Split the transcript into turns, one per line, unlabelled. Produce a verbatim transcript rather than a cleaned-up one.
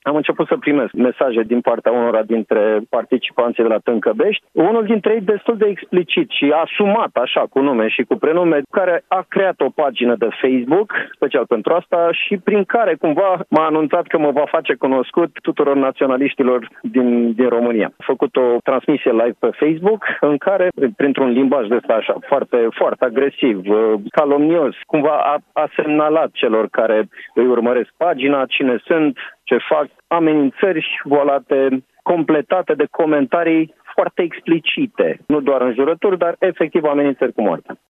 am început să primesc mesaje din partea unora dintre participanții de la Tâncăbești. Unul dintre ei destul de explicit și asumat așa cu nume și cu prenume, care a creat o pagină de Facebook special pentru asta și prin care cumva m-a anunțat că mă va face cunoscut tuturor naționaliștilor din, din România. A făcut o transmisie live pe Facebook în care, printr-un limbaj de ăsta așa foarte, foarte agresiv, calomnios, cumva a, a semnalat celor care îi urmăresc pagina, cine sunt, ce fac, amenințări volate, completate de comentarii foarte explicite, nu doar înjurături, dar efectiv amenințări cu moartea.